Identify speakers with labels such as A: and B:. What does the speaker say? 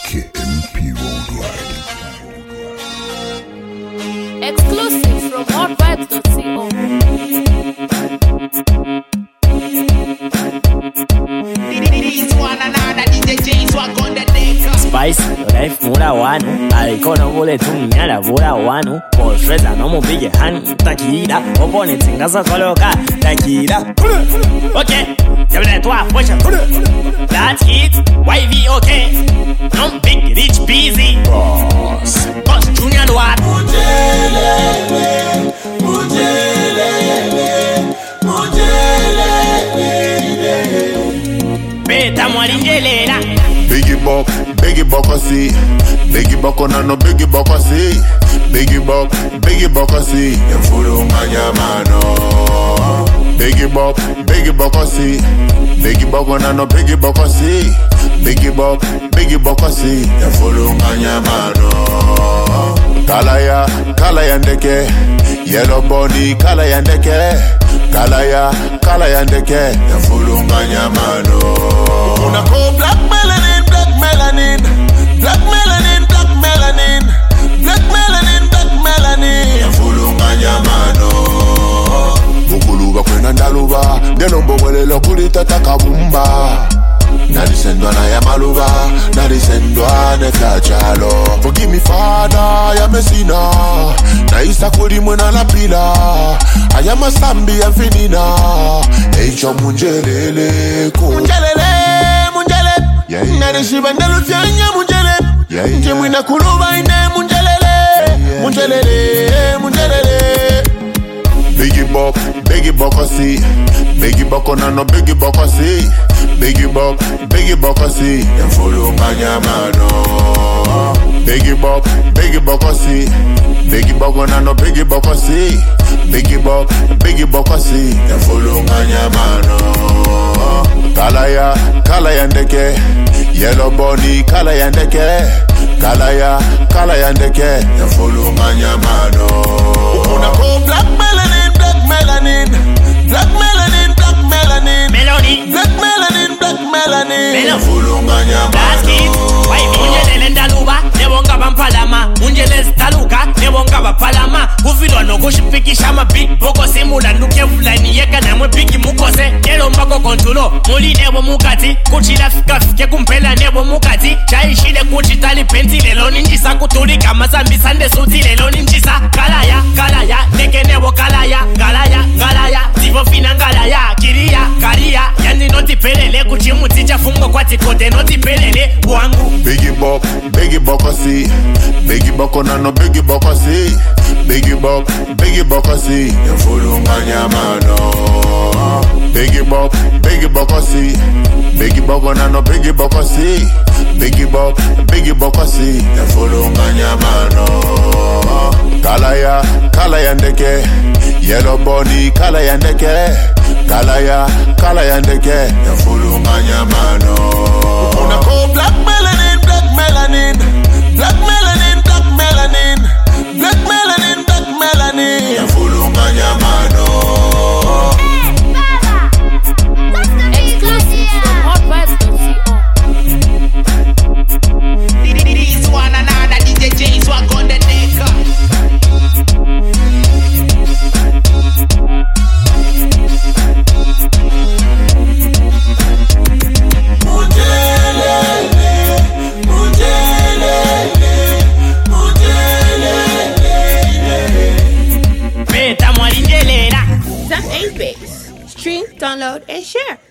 A: KMP Worldwide.
B: Exclusive from hotVibes.co.
C: Spice, life mura wanu Alikona vule tuminyala vula wanu Polshreza no mubige han Takira, opone tingaza koloka Takira Ok, j'avais toi, wesh That's it, YV ok I'm big, rich, busy Boss Junior Noir Beta mwaringelela
A: Biggie Buck, see. Biggie Buck, no Biggie Buck, see. Biggie Buck, see. Yamfuru manyamano. Biggie Buck, see. Biggie Buck, no Biggie Buck, see. Biggie Buck, see. Yamfuru manyamano. Kalaya ndeke. Yellow body, kalaya ndeke. Kalaya ndeke. Yamfuru manyamano. Una ko black melanin. Black melanin. Yafulunga nyamano. Bukuluba kwena ndaluba. Denombo welelo kulitata kabumba. Nalisendwa na ya maluba. Nalisendwa ne kachalo. Forgive me father ya mesina. Na isa kuri mwena la pila. Ayama sambi ya finina. Eicho munjelele ko. Munjelele. Narishiba ndalufyanya munjele. Njemwina kuluba ine munjelele. Biggie Buck, see. Biggie Buck, no Biggie Buck, see. Biggie Buck, see. Yamfulu manyamano. Biggie Buck, see. Biggie Buck, no Biggie Buck, see. Biggie Buck, see. Yamfulu manyamano. Kalaya ndeke. Yellow body, kalaya ndeke. Kalaya ndeke. Yamfulu manyamano. Una ko black melanin. Yamfulu manyamano.
C: Munjelele ndaluba, nebonga bampalama. Munjelele staluka, nebonga bapalama. Kuvilwa no kushipikisha ma big boko simula nuke fulani yeka namwe big mukose. Nelo mbako kontulo, muli nebo mukati. Kuchila fike kumpela nebo mukati. Chaishile kuchitali penzi lelo ninjisa. Kutulika mazambi sande suti lelo ninjisa. Kalaya, neke nebo kalaya. Zivo fina ngalaya, karia. Yani noti pelele kuchimuti chafungo kwa tikote noti pelele wangu.
A: Biggie Buck, see. Biggie Buck, no Biggie Buck, see. Biggie Buck, see. Yamfulu manyamano. Biggie Buck, see. Biggie Buck, no Biggie Buck, see. Biggie Buck, see. Yamfulu manyamano. Kalaya ndeke. Yellow body, kalaya ndeke. Kalaya ndeke. Yamfulu manyamano. Una ko black melanin. Yamfulu manyamano.
B: Exclusive from hotVibes.co.
D: This one another DJ J swag on the neck.
B: Some 8 base. Stream, download, and share.